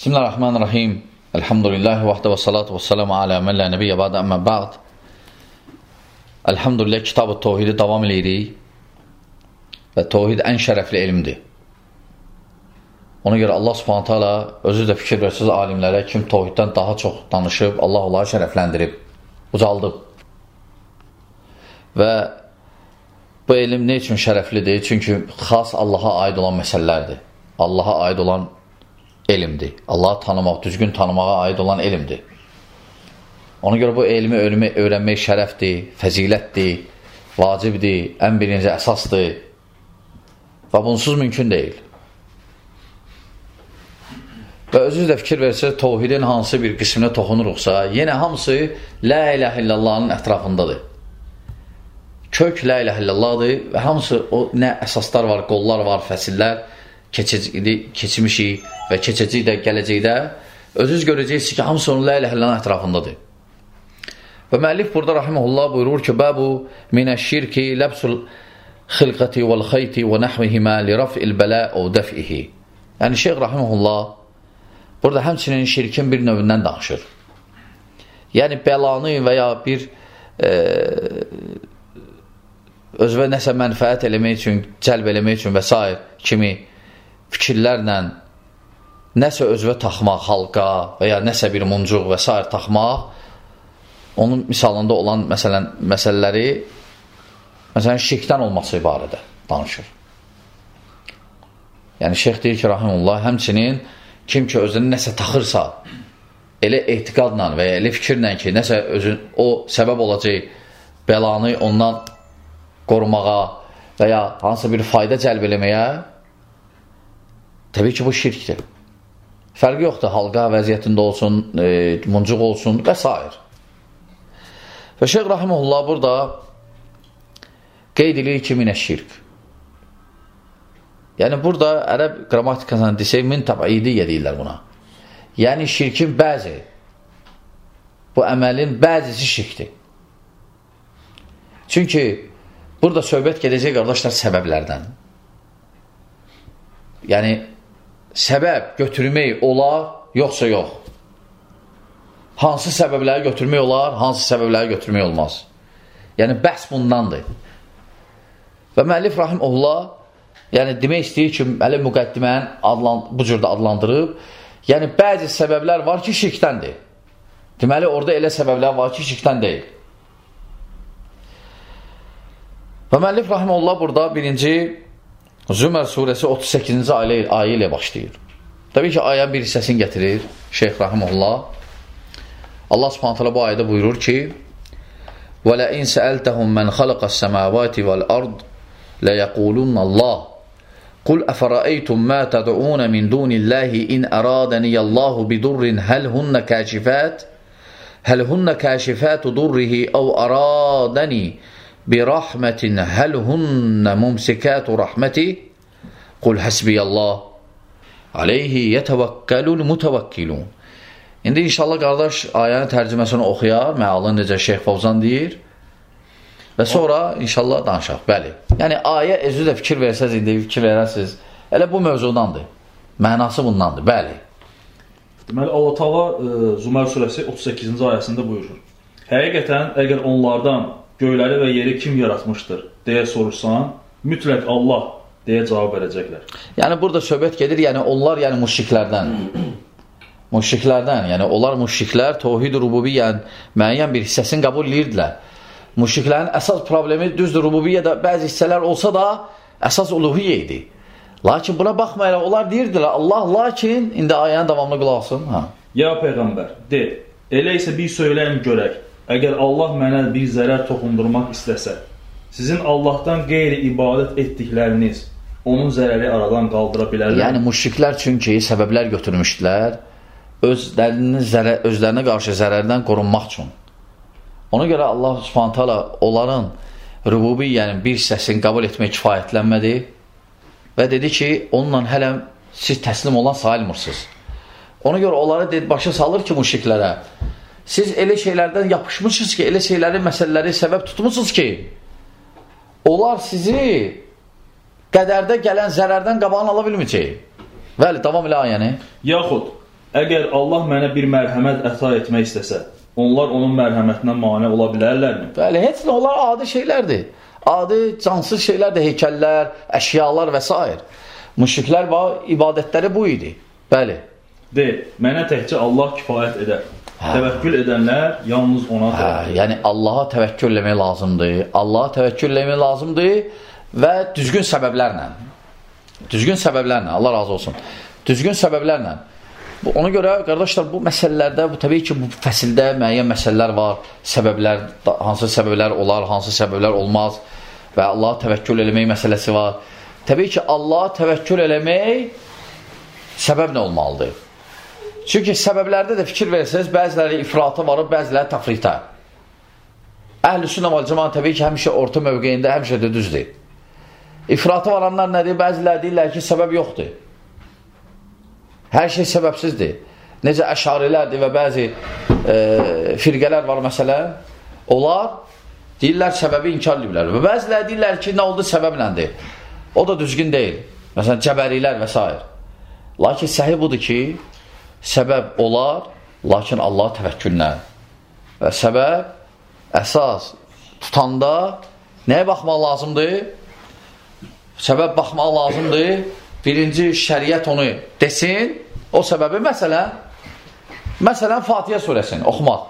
Bismillahirrahmanirrahim. Elhamdülillahi vahdə və salatu və salamu alə mən lə nəbiyyə bədə əmmə bəğd. Elhamdülillah, kitab-ı Tevhidi davam edirik və Tevhid ən şərəfli elmdir. Ona görə Allah subhanət hala özü də fikir versiz alimlərə kim Tevhiddən daha çox danışıb, Allah onları şərəfləndirib, ucaldıb. Və bu elm ne üçün şərəflidir? Çünki xas Allaha aid olan məsələlərdir. Allaha aid olan elmdir. Allahı tanımaq, düzgün tanımağa aid olan elmdir. Ona görə bu elmi öyrənmək şərəfdir, fəzilətdir, vacibdir, ən birinci əsasdır və bunsuz mümkün deyil. Və özünüz də fikir versək, Tevhidin hansı bir qisminə toxunuruqsa, yenə hamısı La ilahe illallahın ətrafındadır. Kök La ilahe illallahdır və hamısı o nə əsaslar var, qollar var, fəsillər, keçmişik və keçəcək də, gələcəkdə özünüz görəcəksiniz ki, hamısı onun la ilahe illallah ətrafındadır. Və müəllif burada rahimehullah buyurur ki, bəbu minəşşirki ləbsul xilqəti vəl xeyti və nəhvihimə li raf'il bələ və dəf'ihi. Yəni şeyh rahimehullah burada həmçinin şirkin bir növündən danışır. Yəni bəlanı və ya bir özünə nəsə mənfəət eləmək üçün, cəlb eləmək üçün və s. kimi fikirlərlə nəsə özünə taxmaq, halqa və ya nəsə bir muncuq və s. taxmaq, onun misalında olan məsələləri məsələn şirkdən olması barədə danışır. Yəni şeyh deyir ki, rahimullah, həmçinin kim ki özünü nəsə taxırsa, elə etiqadla və ya elə fikirlə ki, nəsə o səbəb olacaq bəlanı ondan qorumağa və ya hansısa bir fayda cəlb eləməyə, təbii ki, bu şirkdir. Fərqi yoxdur, halqa vəziyyətində olsun, muncuq olsun və s. Və şeyh rahimehullah burada qeyd edir ki, minəşşirk. Yəni, burada ərəb qrammatikasını desək, min təb'idiyyə deyirlər buna. Yəni, şirkin bəzi, bu əməlin bəzisi şirkdir. Çünki burada söhbət gedəcək, qardaşlar, səbəblərdən. Yəni, səbəb götürmək olar, yoxsa yox. Hansı səbəbləri götürmək olar, hansı səbəbləri götürmək olmaz. Yəni, bəhs bundandır. Və müəllif rahimehullah, yəni, demək istəyir ki, hələ müqəddiməni bu cürdə adlandırıb, yəni, bəzi səbəblər var ki, şirkdəndir. Deməli, orada elə səbəblər var ki, şirkdən deyil. Və müəllif rahimehullah burada birinci Zümər surəsi 38-ci ayə ilə başlayır. Təbii ki, ayənin bir hissəsini gətirir şeyh rahimehullah. Allah subhanət hələ bu ayədə buyurur ki, وَلَئِنْ سَأَلْتَهُمْ مَنْ خَلَقَ السَّمَاوَاتِ وَالْأَرْضِ لَيَقُولُنَّ اللَّهِ قُلْ أَفَرَأَيْتُمْ مَا تَدْعُونَ مِنْ دُونِ اللَّهِ إِنْ أَرَادَنِيَ اللَّهُ بِضُرٍّ هَلْ هُنَّ كَاشِفَاتُ ضُرِّهِ أَوْ أَرَادَنِي بِرَحْمَةٍ هَلْ هُنَّ مُمْسِكَاتُ رَحْمَتِهِ قُلْ حَسْبِيَ اللَّهُ عَلَيْهِ يَتَوَكَّلُ الْمُتَوَكِّلُونَ. İndi inşallah qardaş ayənin tərcüməsini oxuyar, məalın necə Şeyx Fovzan deyir və sonra inşallah danışaq. Bəli. Yəni ayə özü də fikir versəz, indi fikir verərsiniz, elə bu mövzudandır. Mənası bundandır. Bəli. Deməli, Allah Taala Zümər surəsi 38-ci ayəsində buyurur. Həqiqətən, əgər onlardan göyləri və yeri kim yaratmışdır deyə sorursan, mütləq Allah deyə cavab verəcəklər. Yəni, burada söhbət gedir, yəni onlar, yəni müşriklərdən. Müşriklərdən, yəni onlar müşriklər Tevhid-i Rububiyyənin müəyyən bir hissəsini qəbul edirdilər. Müşriklərin əsas problemi düzdür, Rububiyyədə bəzi hissələr olsa da əsas uluhiyyə idi. Lakin buna baxmayaraq, onlar deyirdilər Allah, lakin, indi ayənin davamlı qulaq asın. Ya Peyğəmbər, de, elə isə bir söyləyim görək. Əgər Allah mənə bir zərər toxundurmaq istəsə, sizin Allahdan qeyri ibadət etdikləriniz onun zərəri aradan qaldıra bilərlər. Yəni, müşriklər çünki səbəblər götürmüşdülər, özlərinə qarşı zərərdən qorunmaq üçün. Ona görə Allah subhanət hala onların rububiyyənin bir hissəsini qəbul etmək kifayətlənmədi və dedi ki, onunla hələ siz təslim olan sayılmırsınız. Ona görə onları başa salır ki, müşriklərə, siz elə şeylərdən yapışmışsınız ki, elə şeyləri, məsələləri səbəb tutmuşsunuz ki, onlar sizi qədərdə gələn zərərdən qabağını ala bilməyəcək. Bəli, davam elə ayəni. Yaxud, əgər Allah mənə bir mərhəmət əta etmək istəsə, onlar onun mərhəmətinə mane ola bilərlərmi? Bəli, heç nə, onlar adi şeylərdir. Adi, cansız şeylərdir, heykəllər, əşyalar və s. Müşriklər ibadətləri bu idi. Bəli. Mənə təkcə Allah kifayət edər. Təvəkkül edənlər yalnız ona təvəkkül. Yəni, Allaha təvəkkül eləmək lazımdır. Allaha təvəkkül eləmək lazımdır və düzgün səbəblərlə. Düzgün səbəblərlə, Allah razı olsun. Düzgün səbəblərlə. Ona görə, qardaşlar, bu məsələlərdə, təbii ki, bu fəsildə müəyyən məsələlər var. Səbəblər, hansı səbəblər olar, hansı səbəblər olmaz və Allaha təvəkkül eləmək məsələsi var. Təbii ki, Allaha təvəkkül eləmək səbəb nə olmalıdır? Çünki səbəblərdə də fikir verirsiniz, bəziləri ifrata varıb, bəziləri tafritə. Əhl-i sünnə vəl cəmaət təbii ki, həmişə orta mövqeyində, həmişə də düzdür. İfrata varanlar nədir? Bəziləri deyirlər ki, səbəb yoxdur. Hər şey səbəbsizdir. Necə əşarilərdir və bəzi firqələr var məsələn, onlar deyirlər səbəbi inkar edirlər. Və bəziləri deyirlər ki, nə oldu səbəbləndir. O da düzgün deyil. Məsələn, cəbərilər və s. Lakin səhih budur ki, səbəb olar, lakin Allah təvəkküllə. Və səbəb əsas tutanda nəyə baxmaq lazımdır? Səbəb baxmaq lazımdır. Birinci şəriət onu desin, o səbəbi məsələn Fatihə surəsini oxumaq.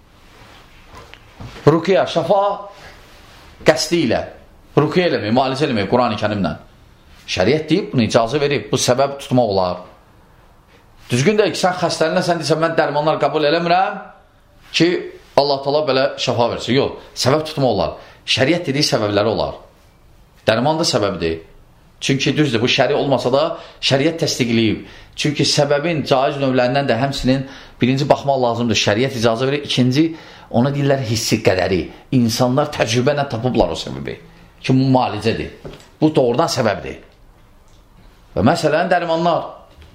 Rukiyə, şəfa qəsdi ilə rukiyə eləmək, müalicə eləmək Quran-ı Kərimlə. Şəriət deyib, bunu icazə verib, bu səbəb tutmaq olar. Düzgün deyil ki, sən xəstələnə, sən deyirsən, mən dərmanlar qəbul eləmirəm ki, Allah təala belə şəfa versin. Yox, səbəb tutmaq olar. Şəriət dediyi səbəbləri olar. Dərman da səbəbdir. Çünki düzdür, bu şəri olmasa da şəriət təsdiqləyib. Çünki səbəbin caiz növlərindən də həmsinin birinci baxmaq lazımdır. Şəriət icazə verir. İkinci, ona deyirlər hissi qədəri. İnsanlar təcrübə tapıblar o səbəbi. Ki, bu müalicədir. Bu doğrudan səbəbdir. Və məsələn, dərmanlar.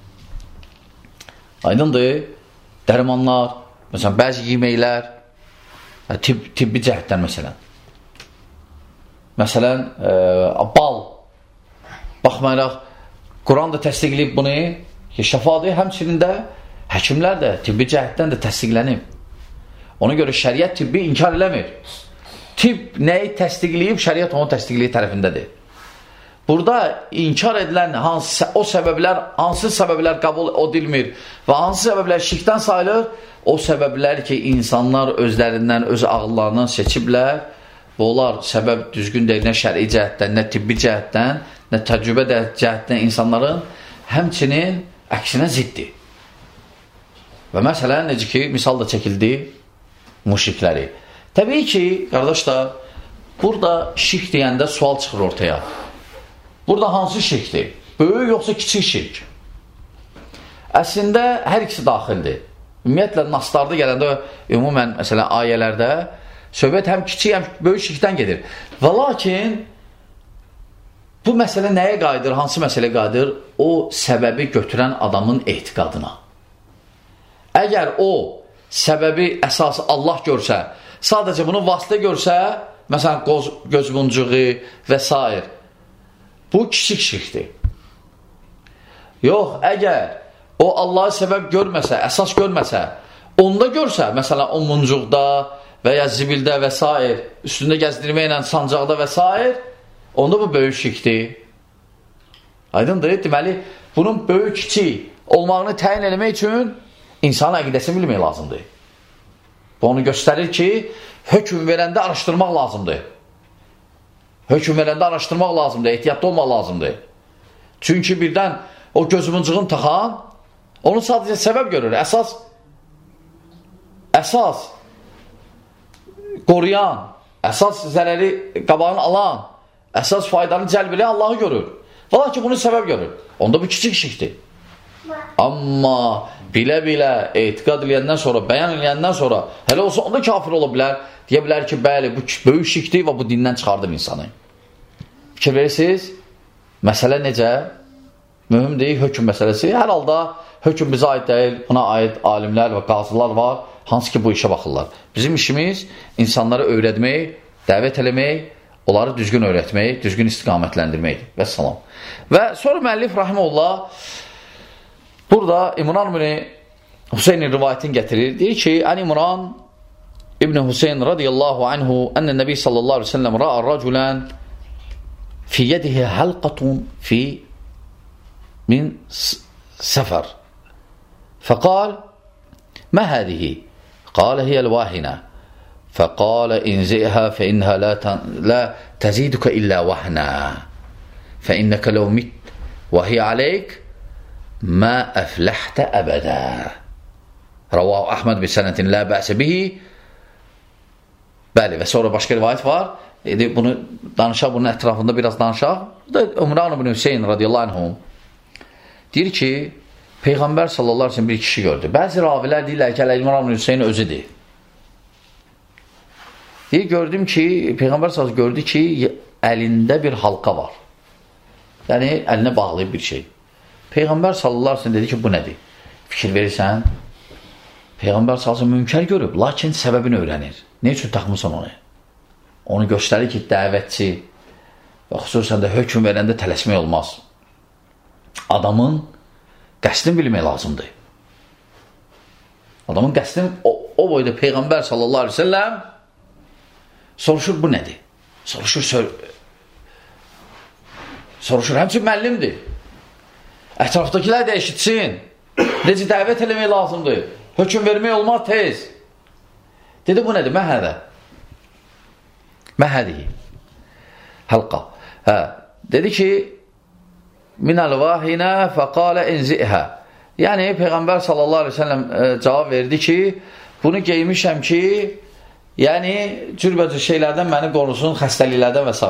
Aydındır, dərmanlar, məsələn, bəzi yeməklər, tibbi cəhətdən məsələn. Məsələn, bal. Baxmayaraq, Quran da təsdiqləyib bunu ki, şəfadır, həmçinin də həkimlər də tibbi cəhətdən də təsdiqlənib. Ona görə şəriət tibbi inkar eləmir. Tibb nəyi təsdiqləyib, şəriət onu təsdiqləyib tərəfindədir. Burada inkar edilən o səbəblər, hansı səbəblər qəbul edilmir və hansı səbəblər şirkdən sayılır, o səbəblər ki, insanlar özlərindən, öz ağıllarından seçiblər və onlar səbəb düzgün deyil, nə şəri cəhətdən, nə tibbi cəhətdən, nə təcrübə cəhətdən insanların həmçinin əksinə ziddir. Və məsələn, necə ki, misal da çəkildi müşrikləri. Təbii ki, qardaşlar, burada şirk deyəndə sual çıxır ortaya. Burada hansı şirkdir? Böyük yoxsa kiçik şirk? Əslində, hər ikisi daxildir. Ümumiyyətlə, naslarda gələndə, ümumən, məsələn, ayələrdə söhbət həm kiçik, həm böyük şirkdən gedir. Və lakin, bu məsələ nəyə qayıdır, hansı məsələ qayıdır? O, səbəbi götürən adamın etiqadına. Əgər o, səbəbi əsası Allah görsə, sadəcə bunu vasitə görsə, məsələn, gözmuncuğu və s. Bu, kiçik şirkdir. Yox, əgər o, Allahı səbəb görməsə, əsas görməsə, onda görsə, məsələn, o muncuqda və ya zibildə və s. üstündə gəzdirməklə sancaqda və s. onda bu böyük şirkdir. Aydındır, deməli, bunun böyük kiçik olmağını təyin eləmək üçün insanın əqidəsini bilmək lazımdır. Bu onu göstərir ki, hökm verəndə araşdırmaq lazımdır. Hökm verəndə araşdırmaq lazımdır, ehtiyatlı olmaq lazımdır. Çünki birdən o gözmuncuğun taxan, onu sadəcə səbəb görür. Əsas qoruyan, əsas zərəri qabağını alan, əsas faydanı cəlb edən Allahı görür. Valla ki, bunu səbəb görür. Onda bu kiçik şirkdir. Amma bilə-bilə etiqad eləyəndən sonra, bəyan eləyəndən sonra, hələ olsa onda kafir ola bilər. Deyə bilər ki, bəli, bu böyük şirkdir və bu dindən çıxardım insanı. Fikir verirsiniz, məsələ necə? Mühüm deyil, hökm məsələsi. Hər halda hökm bizə aid deyil, buna aid alimlər və qazılar var, hansı ki bu işə baxırlar. Bizim işimiz insanları öyrətmək, dəvət eləmək, onları düzgün öyrətmək, düzgün istiqamətləndirməkdir. Və salam. Və sonra müəllif rahimehullah burada İmran ibn Hüseynin rivayətini gətirir. Deyir ki, Ən İmran İbn Hüseyin radiyallahu anhu ənə Nəbi sallallahu aleyhi ve sellem ra'a rəculən fi yedihi halqatun min səfər. Fəqal, mə hədihi? Qalə hiyəl vahina. Fəqalə inzi'hə fəinnəhə la təzidükə illə vahna. Fəinnəkə ləv mit və hiyə aleyk mə əfləhtə əbədə. Rəvahu Əhməd bir sənətin lə bəsə bihi. Bəli, və sonra başqa rivayət var. Bunu danışaq, bunun ətrafında biraz danışaq. Umran ibn Hüseyin radiyallahu anhum deyir ki, Peyğəmbər sallallahu aleyhi ve sellem bir kişi gördü. Bəzi ravilər deyirlər ki, Umran ibn Hüseyin özüdür. Deyir, gördüm ki, Peyğəmbər sallallahu gördü ki, əlində bir halqa var. Yəni, əlinə bağlayıb bir şey. Peyğəmbər sallallahu aleyhi ve sellem dedi ki, bu nədir? Fikir verirsən, Peyğəmbər sallallahu aleyhi ve sellem münkər görüb, lakin səbəbini öyrənir. Ne üçün taxmısan onu? Onu göstərir ki, dəvətçi və xüsusən də hökm verəndə tələsmək olmaz. Adamın qəsdini bilmək lazımdır. Adamın qəsdini o boyda Peyğəmbər sallallahu aleyhi ve sellem soruşur, bu nədir? Soruşur, həmçin müəllimdir. Ətrafdakilər də eşitsin. Necə dəvət eləmək lazımdır? Hökm vermək olmaz tez. Dedi, bu nədir? Məhədə. Məhədihi. Halqa. Dedi ki, minəl vahinə fəqalə inzihə. Yəni, Peyğəmbər sallallahu aleyhi ve sellem cavab verdi ki, bunu geymişəm ki, yəni, cürbəcür şeylərdən məni qorusun, xəstəliklərdən və s.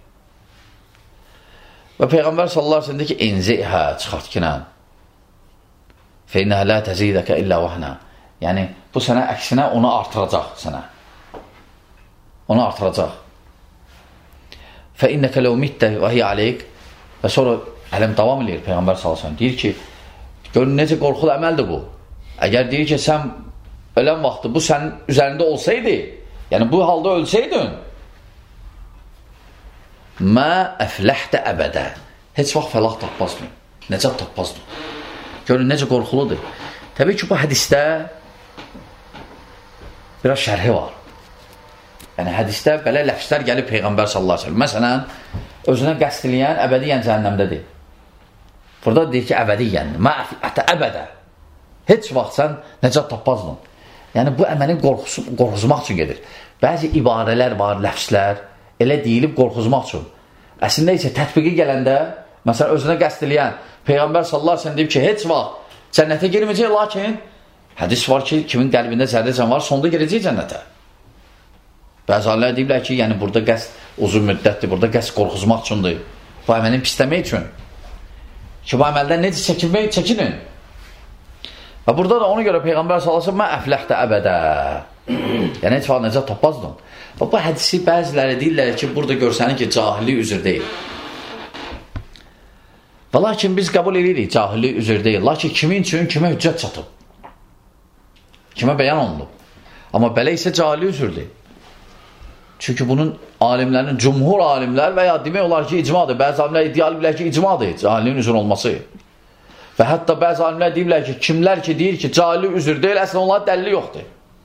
Və Peyğəmbər sallallahu aleyhi ve sellem dedi ki, inzihə, çıxart kinə. Feynə lə təzidəkə illə vahna. Yəni, bu sənə əksinə onu artıracaq sənə. Onu artıracaq. Fəinnəkə ləv mittə və hiyə aleyk. Və sonra ələm davam edir Peyğəmbər sallallahu deyir ki, görün necə qorxulu əməldir bu. Əgər deyir ki, sən ölən vaxtı bu sənin üzərində olsaydı, yəni bu halda ölsəydin, mə əfləhtə əbədə. Heç vaxt fəlah tapmazdın. Nəcat tapmazdın. Görün necə qorxuludur. Təbii ki, bu hədisdə biraz şərhi var. Yəni, hədisdə belə ləfslər gəlib Peyğəmbər sallallahu aleyhi ve sellem. Məsələn, özünə qəsd eləyən əbədiyyən cəhənnəmdədir. Burada deyir ki, əbədiyyən, mə'ətə əbədə. Heç vaxt sən nəcat tapmazdın. Yəni, bu əməlin qorxuzmaq üçün gedir. Bəzi ibarələr var, ləfslər, elə deyilib qorxuzmaq üçün. Əslində isə tətbiqi gələndə, məsələn, özünə qəsd eləyən Peyğəmbər sallallahu aleyhi ve sellem deyib ki, heç vaxt cənnətə girməyəcək, lakin hədis var ki, kimin qəlbində zərrəcən var, sonda girəcək cənnətə. Bəzi alimlər deyiblər ki, yəni burada qəsd uzun müddətdir, burada qəsd qorxuzmaq üçündür. Bu əməlin pisləmək üçün. Ki, bu əməldən necə çəkilmək, çəkinin. Və burada da ona görə Peyğəmbər sallallahu aleyhi ve sellem mən əfləhtə əbədə. Yəni, heç vaxt necə tapmazdın. Və bu hədisi bəziləri deyirlər ki, burada görsənir ki, cahillik üzr deyil. Və lakin biz qəbul edirik, cahillik üzr deyil. Lakin kimin üçün, kimə hüccət çatıb? Kimə bəyan olunub? Amma belə isə cahillik üzrdür. Çünki bunun alimlərin, cumhur alimlər və ya demək olar ki, icmadır. Bəzi alimlər iddialı bilər ki, icmadır cahilliyin üzr olması. Və hətta bəzi alimlər deyirlər ki, kimlər ki deyir ki, cahillik üzr deyil, əslən onların dəlili yoxdur.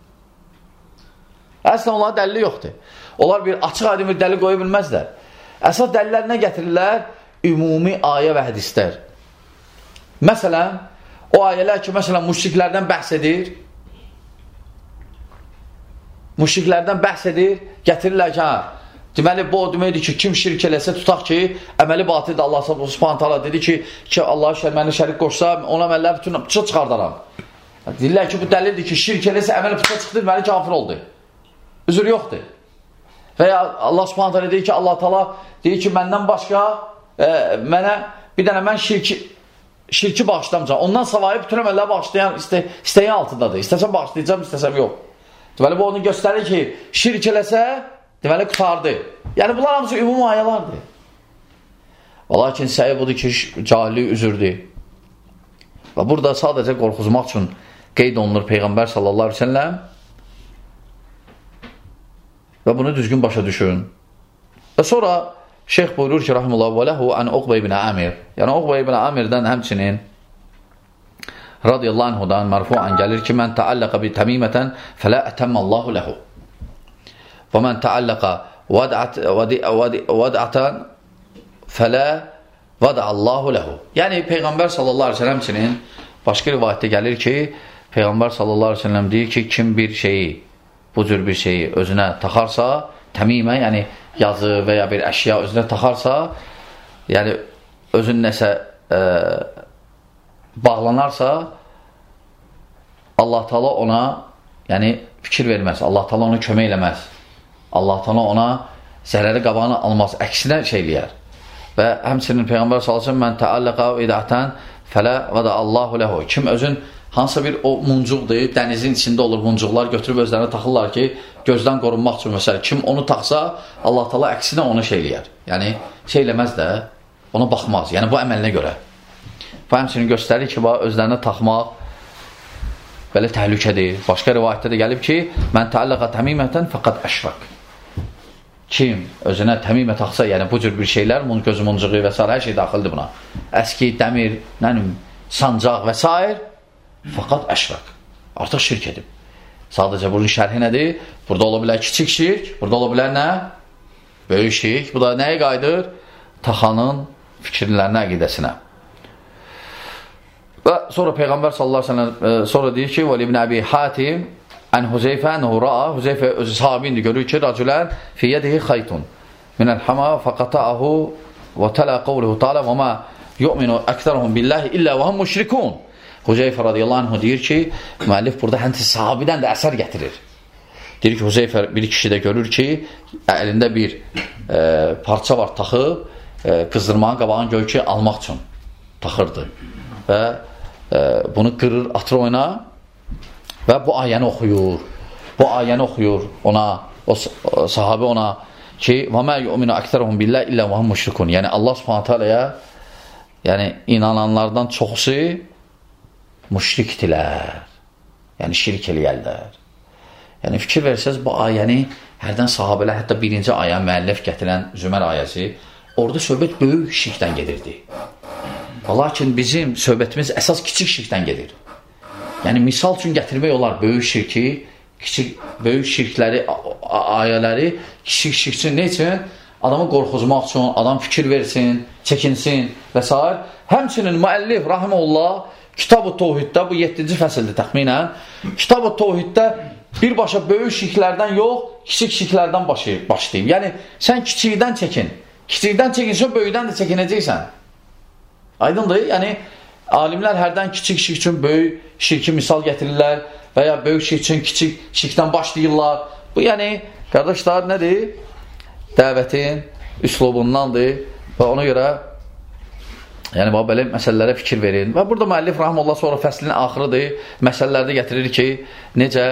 Əslən onların dəlili yoxdur. Onlar bir açıq aydın bir dəlil qoya bilməzlər. Əsas dəlillər nə gətirirlər? Ümumi ayə və hədislər. Məsələn, o ayələr ki, məsələn, müşriklərdən bəhs edir. Müşriklərdən bəhs edir, gətirirlər ki, deməli, bu o deməkdir ki, kim şirk eləsə, tutaq ki, əməli batildir. Allah subhanahu taala dedi ki, Allah məni şərik qoşsa, ona əməlləri bütün puça çıxardaram. Deyirlər ki, bu dəlildir ki, şirk eləsə, əməli puça çıxdı, deməli kafir oldu. Üzr yoxdur. Və ya Allah subhanahu taala deyir ki, Allah taala deyir ki, məndən başqa mənə bir dənə mən şirki bağışlamayacam. Ondan savayı bütün əməlləri bağışlayan istəyin altındadır. İstəsəm bağışlayacam, istəsəm yox. Deməli, bu onu göstərir ki, şirk eləsə, deməli, qutardı. Yəni, bunlar hamısı ümumi ayələrdir. Və lakin səhi budur ki, cahillik üzrdür. Və burada sadəcə qorxuzmaq üçün qeyd olunur Peyğəmbər sallallahu aleyhi ve sellem və bunu düzgün başa düşün. Və sonra şeyx buyurur ki, rahimullah və ləhu ən Uqbə ibn Amir. Yəni, Uqbə ibn Amirdən həmçinin radiyallahu anhudan marfu'an gəlir ki, mən təalləqə bi təmimətən fələ ətəmməllahu ləhu. Və mən təalləqə vədətən fələ vədəallahu ləhu. Yəni, Peyğəmbər sallallahu aleyhi ve sellem üçün başqa rivayətdə gəlir ki, Peyğəmbər sallallahu aleyhi ve sellem deyir ki, kim bir şeyi, bu cür bir şeyi özünə taxarsa, təmimə, yəni yazı və ya bir əşya özünə taxarsa, yəni özün nəsə bağlanarsa, Allah Taala ona yəni fikir verməz, Allah Taala ona kömək eləməz, Allah Taala ona zərəri qabağını almaz, əksinə şey eləyər. Və həmçinin Peyğəmbər sallallahu əleyhi və səlləm mən təalləqə idətən fələ vədəallahu ləhu. Kim özün hansısa bir o muncuqdur, dənizin içində olur muncuqlar, götürüb özlərinə taxırlar ki, gözdən qorunmaq üçün məsələ. Kim onu taxsa, Allah Taala əksinə ona şey eləyər. Yəni şey eləməz də, ona baxmaz. Yəni bu əməlinə görə. Bu həmçinin göstərir ki, özlərinə taxmaq belə təhlükədir. Başqa rivayətdə də gəlib ki, mən təalləqə təmimətən fəqət əşraq. Kim özünə təmimə taxsa, yəni bu cür bir şeylər, gözü muncuğu və s. hər şey daxildir buna. Əski, dəmir, sancaq və s. fəqət əşraq. Artıq şirk edib. Sadəcə bunun şərhi nədir? Burada ola bilər kiçik şirk, burada ola bilər nə? Böyük şirk. Bu da nəyə qayıdır? Taxanın fikirlərinə, əqidəsinə. Və sonra Peyğəmbər sallallahu aleyhi ve sellem sonra deyir ki, və İbn Əbi Hatim ən Huzeyfə ənəhu ra'a, Huzeyfə özü sahabindir, görür ki, racülən fi yedihi xaytun minəl hama fəqata'ahu və tələ qavluhu ta'ala və mə yu'minu əktəruhum billahi illə və hum müşrikun. Huzeyfə radiyallahu anhu deyir ki, müəllif burada həmçinin sahabidən də əsər gətirir. Deyir ki, Huzeyfə bir kişi də görür ki, əlində bir parça var, taxıb, qızdırmağın qabağını görür ki, almaq üçün taxırdı. Və bunu qırır, atır oyuna və bu ayəni oxuyur. Bu ayəni oxuyur ona, o sahabi ona ki, وَمَا يُؤْمِنُ أَكْتَرُهُمْ بِاللّٰهِ إِلَّا وَهُمْ مُشْرِكُونَ. Yəni Allah Subhanahu taala'ya yəni inananlardan çoxusu müşrikdirlər. Yəni şirk eləyərlər. Yəni fikir versəz bu ayəni hərdən sahabələr, hətta birinci aya müəllif gətirən Zümər ayəsi, orada söhbət böyük şirkdən gedirdi. Lakin bizim söhbətimiz əsas kiçik şirkdən gedir. Yəni misal üçün gətirmək olar böyük şirki, böyük şirkləri, ayələri kiçik şirk üçün nə üçün? Adamı qorxuzmaq üçün, adam fikir versin, çəkinsin və s. Həmçinin müəllif rahimehullah Kitab-ı Tevhiddə, bu 7-ci fəsildir təxminən, Kitab-ı Tevhiddə birbaşa böyük şirklərdən yox, kiçik şirklərdən başlayıb. Yəni sən kiçikdən çəkin. Kiçikdən çəkinsə böyükdən də çəkinəcəksən. Aydındır? Yəni alimlər hərdən kiçik şirk üçün böyük şirki misal gətirirlər və ya böyük şirk üçün kiçik şirkdən başlayırlar. Bu yəni qardaşlar nədir? Dəvətin üslubundandır və ona görə yəni belə məsələlərə fikir verin. Və burada müəllif rahimehullah sonra fəslin axırıdır. Məsələlərdə gətirir ki, necə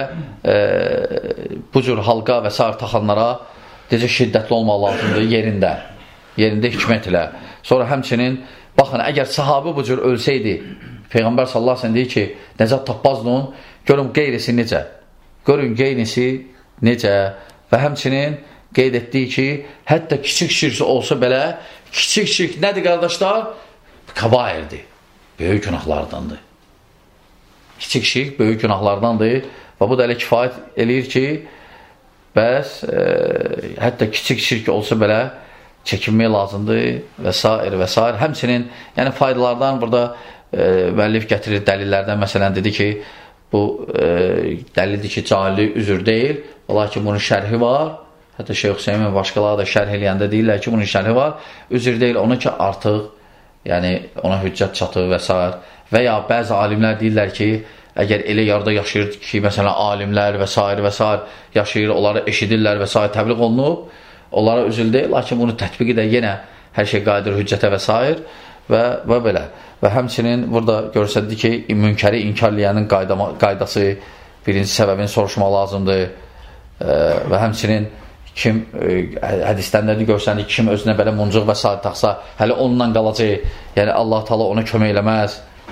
bu cür halqa və sair taxanlara necə şiddətli olmaq lazımdır yerində hikmət ilə. Sonra həmçinin baxın, əgər sahabi bu cür ölsəydi, Peyğəmbər sallallahu aleyhi ve sellem deyir ki, nəcət tapmazdın, görün qeyrisi necə? Görün qeyrisi necə? Və həmçinin qeyd etdiyi ki, hətta kiçik şirk olsa belə, kiçik şirk nədir qardaşlar? Kabairdir. Böyük günahlardandır. Kiçik şirk böyük günahlardandır. Və bu da elə kifayət eləyir ki, bəs hətta kiçik şirk olsa belə çəkinmək lazımdır və s. və s. Həmçinin yəni faydalardan burada müəllif gətirir dəlillərdən. Məsələn dedi ki, bu dəlildir ki, cahillik üzr deyil. Lakin bunun şərhi var. Hətta Şeyx Hüseymin və başqaları da şərh eləyəndə deyirlər ki, bunun şərhi var. Üzr deyil, onu ki artıq yəni ona hüccət çatır və s. Və ya bəzi alimlər deyirlər ki, əgər elə yarda yaşayır ki, məsələn, alimlər və s. yaşayır, onları eşidirlər və s. təbliğ olunub, onlara üzül deyil, lakin bunu tətbiqi də yenə hər şey qayıdır hüccətə və s. və belə. Və həmçinin burada görsədir ki, münkəri inkarlayanın qaydası, birinci səbəbini soruşmaq lazımdır və həmçinin kim hədislərdə görsənir, kim özünə belə muncuq və s. taxsa, hələ onunla qalacaq, yəni Allah Taala ona kömək eləməz.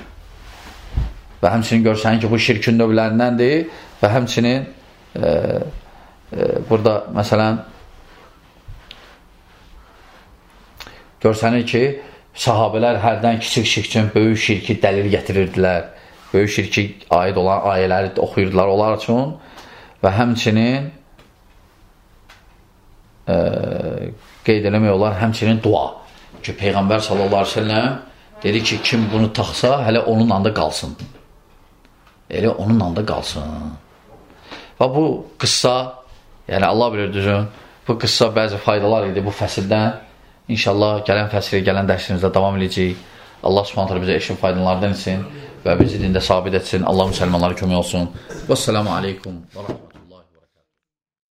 Və həmçinin görsənir ki, bu şirkin növlərindəndir və həmçinin burada məsələn görsənir ki, sahabələr hərdən kiçik şirk üçün böyük şirki dəlil gətirirdilər böyük şirki aid olan ayələri oxuyurdular onlar üçün və həmçinin qeyd eləmək olar, həmçinin dua ki, Peyğəmbər sallallahu aleyhi ve sellem dedi ki, kim bunu taxsa, hələ onun anda qalsın. Elə onun anda qalsın. Və bu qıssa, yəni Allah bilir düzün, bu qıssa bəzi faydalar idi bu fəsildən. İnşallah gələn fəsil, gələn dərsimizdə davam edəcəyik. Allah subhanətlə bizə eşin faydalardan etsin və bizi dində sabit etsin. Allah müsəlmanlara kömək olsun. Vəssalamu aleykum.